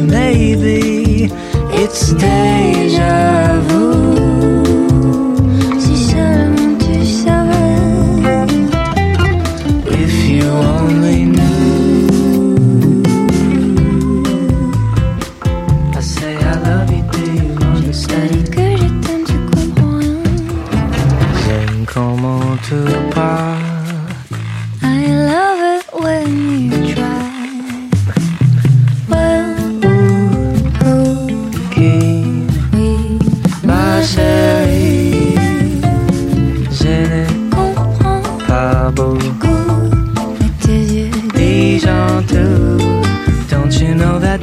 maybe it's déjà vu. Si seulement tu savais, if you only knew. I say I love you, do you understand? Que je t'aime, tu comprends rien. J'aime comment tu parles. I love it when you try. Chérie, je ne comprends pas beaucoup tes yeux disent tout. Don't you know that,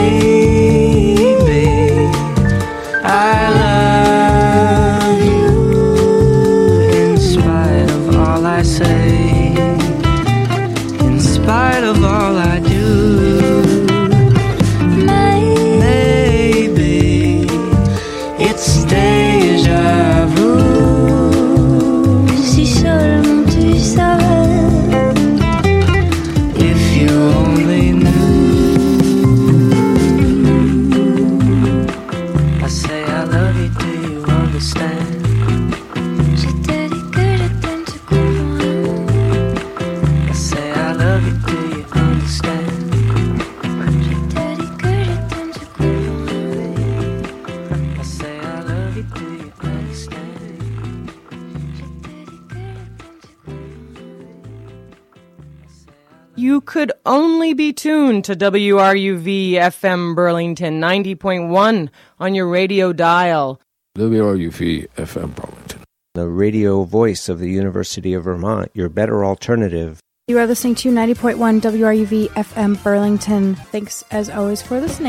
baby, I love you in spite of all I say, in spite of all I do. Maybe it's déjà vu. Si seulement tu savais, if you only knew. I say I love you, do you understand? Je te dis que je t'aime, tu comprends. I say I love you, do you understand? Je te dis que je t'aime, tu comprends. I say I love you, do you understand? You could only be tuned to WRUV FM Burlington 90.1 on your radio dial. WRUV FM Burlington, the radio voice of the University of Vermont, your better alternative. You are listening to 90.1 WRUV FM Burlington. Thanks as always for listening.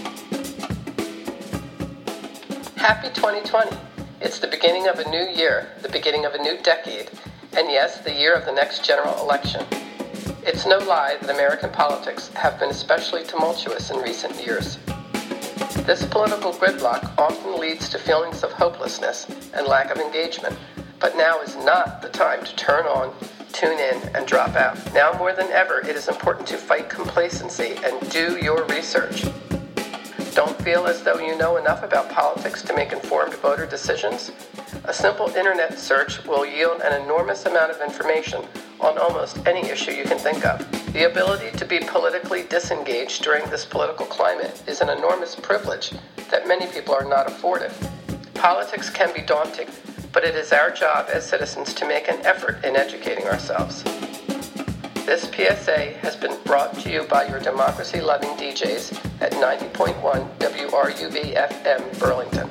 Happy 2020. It's the beginning of a new year, the beginning of a new decade, and yes, the year of the next general election. It's no lie that American politics have been especially tumultuous in recent years. This political gridlock often leads to feelings of hopelessness and lack of engagement, but now is not the time to turn on, tune in, and drop out. Now more than ever, it is important to fight complacency and do your research. Don't feel as though you know enough about politics to make informed voter decisions? A simple internet search will yield an enormous amount of information on almost any issue you can think of. The ability to be politically disengaged during this political climate is an enormous privilege that many people are not afforded. Politics can be daunting, but it is our job as citizens to make an effort in educating ourselves. This PSA has been brought to you by your democracy-loving DJs at 90.1 WRUV FM Burlington.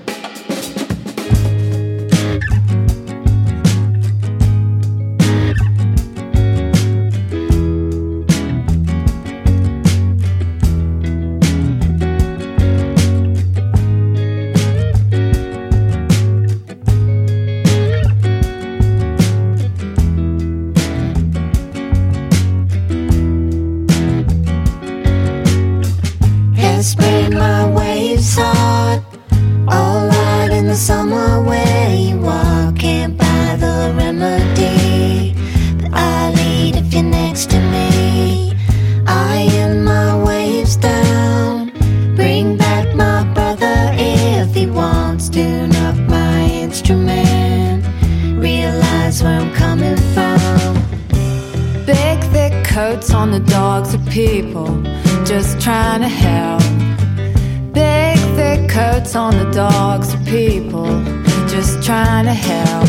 Spray my waves hard, all out in the summer where you walk. Can't buy the remedy that I need if you're next to me. Iron my waves down, bring back my brother if he wants. Tune up my instrument, realize where I'm coming from. Big thick coats on the dogs of people, just trying to help. Big thick coats on the dogs of people, just trying to help.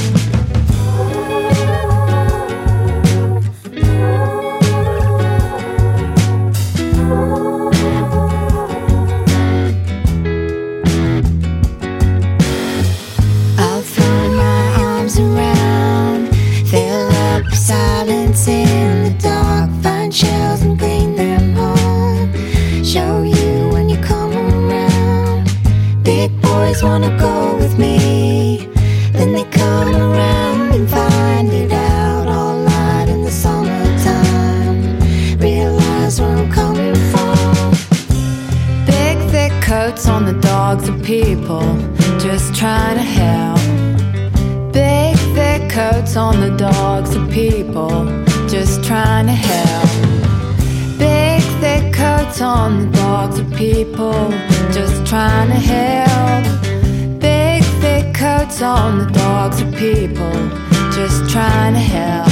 I'll throw my arms around, fill up silence in the dark, find shells and clean them home. Show you when you come around. Big boys wanna go with me, then they come around and find it out all night in the summertime. Realize where I'm coming from. Big thick coats on the dogs of people, just trying to help. Big thick coats on the dogs of people, just trying to help. Big thick coats on the dogs of people just trying to help. Big thick coats on the dogs of people just trying to help.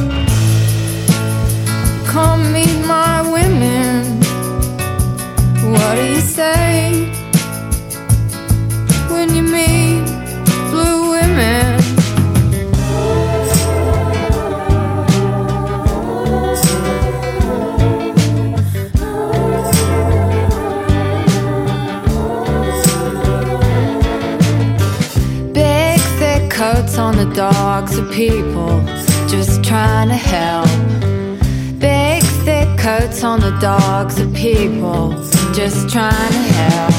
Come meet my women. What do you say when you meet blue women? Big thick coats on the dogs of people just trying to help. Big thick coats on the dogs of people just trying to help.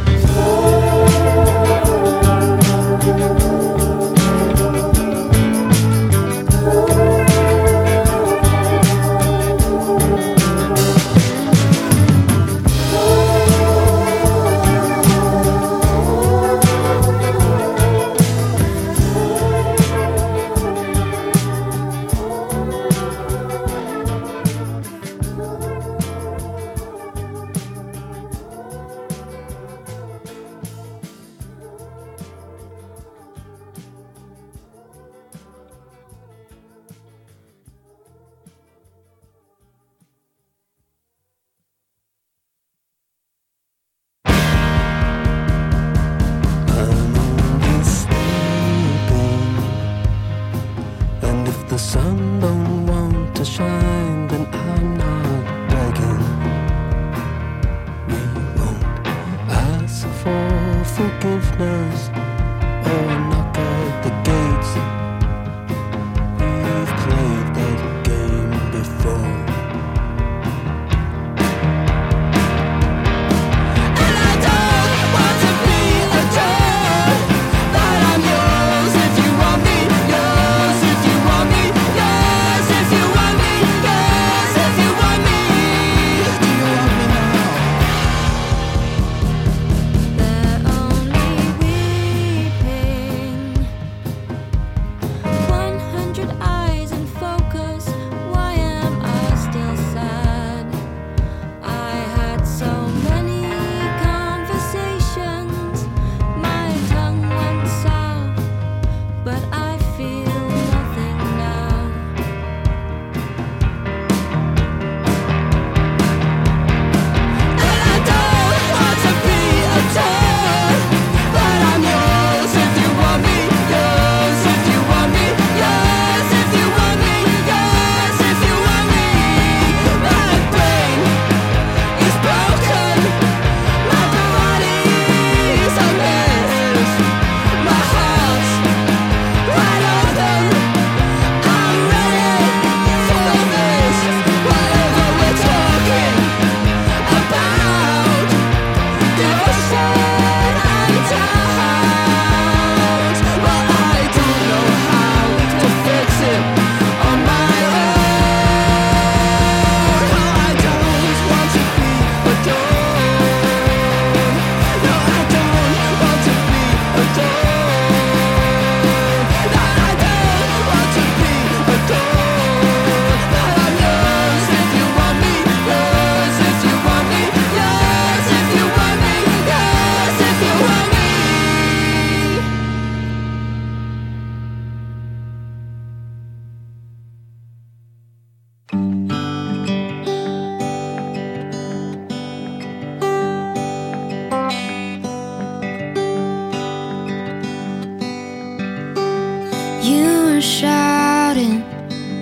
Shouting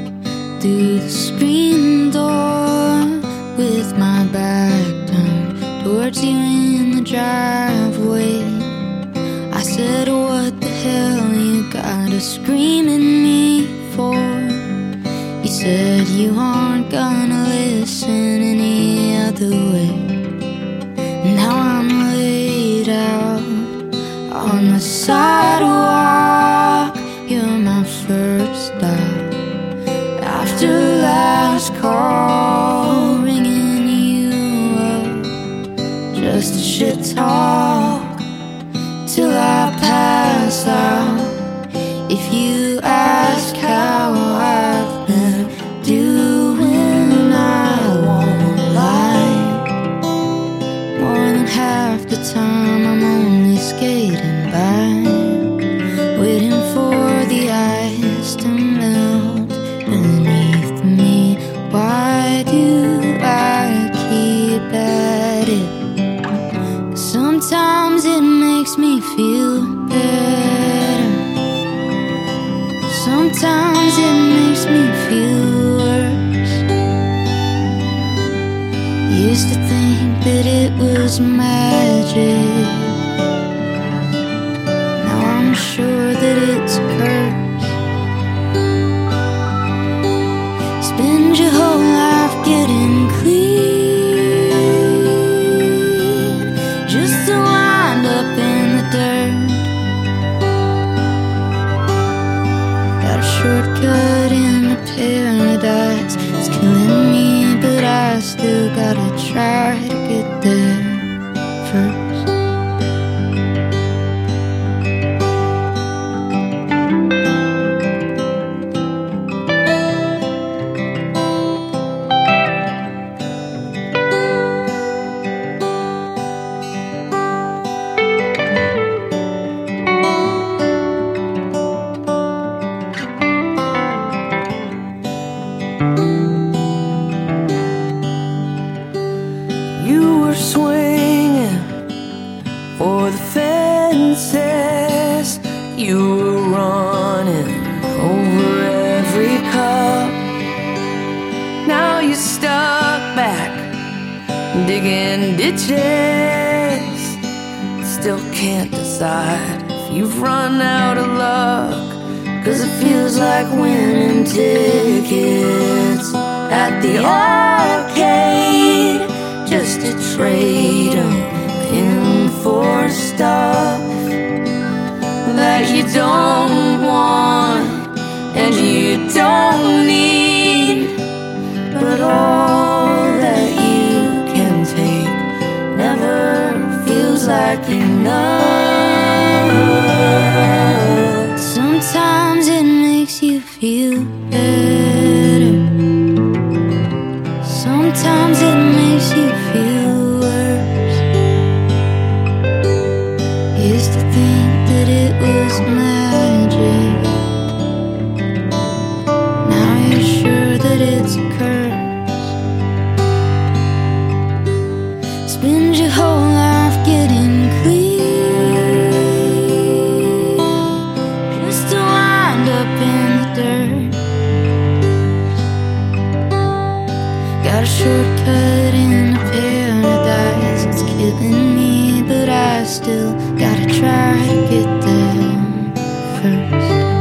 through the screen door with my back turned towards you in the driveway. I said, what the hell you gotta scream at me for? You said you aren't gonna listen any other way. Now I'm laid out on the sidewalk. You're my first stop after last call, ringing you up just to shit talk till I pass out. If you ask how I've been doing, I won't lie. half the time I'm only skating by, waiting for the ice to melt beneath me. Why do I keep at it? Sometimes it makes me feel better, sometimes it makes me feel worse. Used to think that it was magic, now I'm sure that it's a curse. Spend your whole life getting clean, just to wind up in the dirt. Got a shortcut into paradise, it's killing me, but I still gotta try to get there first. Digging ditches, still can't decide if you've run out of luck, 'cause it feels like winning tickets at the arcade, just to trade 'em in for stuff that you don't want and you don't need, but all that you can take never feels like enough. Sometimes it makes you feel better, sometimes it makes you feel worse. Used to think that it was magic, now you're sure that it's a curse. Spend your whole life getting clean, just to wind up in the dirt. Got a shortcut into paradise, it's killing me, but I still gotta try to get there first.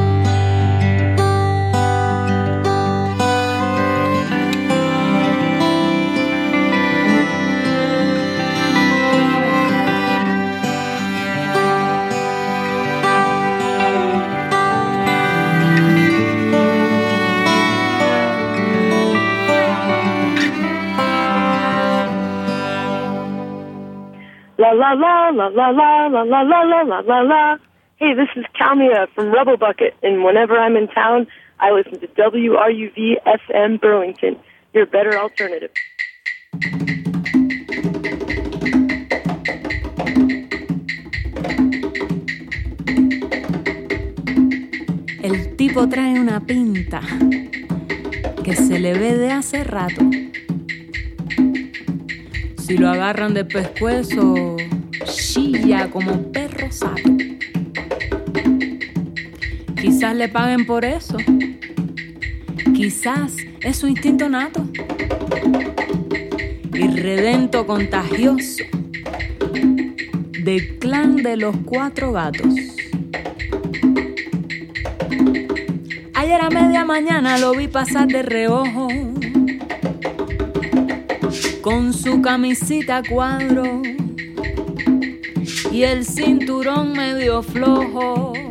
La la la la la la la la la la la la la. Hey, this is Kalmia from Rebel Bucket, and whenever I'm in town, I listen to WRUV FM Burlington, your better alternative. El tipo trae una pinta que se le ve de hace rato. Si lo agarran de pescuezo, chilla como perro sato. Quizás le paguen por eso, quizás es su instinto nato, irredento contagioso, del clan de los 4 gatos. Ayer a media mañana lo vi pasar de reojo, con su camisita a cuadro y el cinturón medio flojo.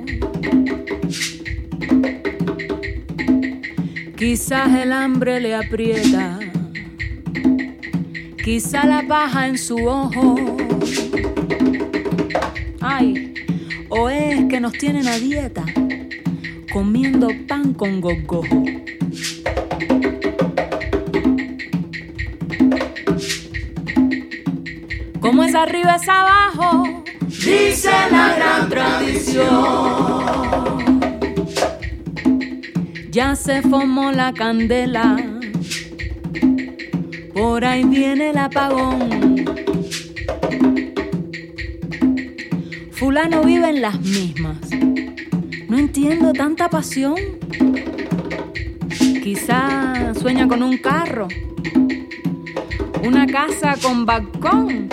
Quizás el hambre le aprieta, quizá la paja en su ojo. Ay, o es que nos tienen a dieta, comiendo pan con gogojo. Como esa es arriba es abajo, dice la gran tradición. Ya se formó la candela, por ahí viene el apagón. Fulano vive en las mismas, no entiendo tanta pasión. Quizá sueña con un carro, una casa con balcón.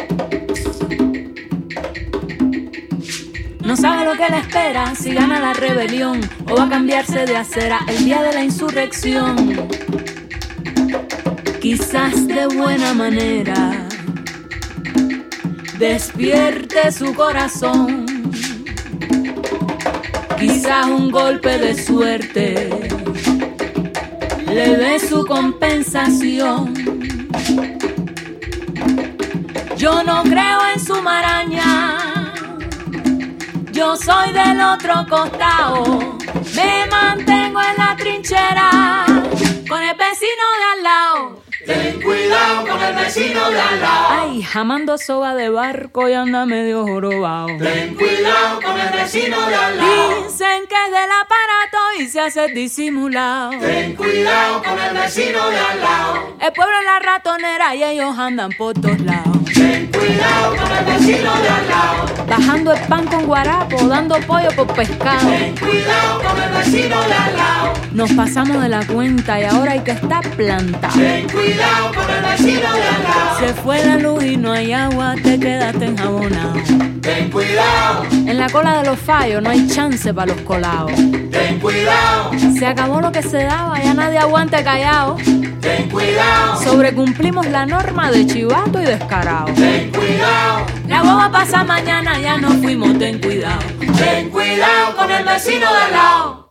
No sabe lo que le espera, si gana la rebelión o va a cambiarse de acera el día de la insurrección. Quizás de buena manera despierte su corazón. Quizás un golpe de suerte le dé su compensación. Yo no creo en su maraña, yo soy del otro costado. Me mantengo en la trinchera con el vecino de al lado. Ten cuidado con el vecino de al lado. Ay, jamando soga de barco y anda medio jorobado. Ten cuidado con el vecino de al lado. Dicen que es del aparato y se hace disimulado. Ten cuidado con el vecino de al lado. El pueblo es la ratonera y ellos andan por todos lados. Ten cuidado con el vecino de al lado. Bajando el pan con guarapo, dando pollo por pescado. Ten cuidado con el vecino de al lado. Nos pasamos de la cuenta y ahora hay que estar plantado. Ten cuidado con el vecino de al lado. Se fue la luz y no hay agua, te quedaste enjabonado. Ten cuidado. En la cola de los fallos no hay chance para los colados. Ten cuidado. Se acabó lo que se daba, ya nadie aguante callado. Ten cuidado. Sobrecumplimos la norma de chivato y descarado. Ten cuidado. La bomba pasa mañana, ya no fuimos, ten cuidado. Ten cuidado con el vecino de al lado.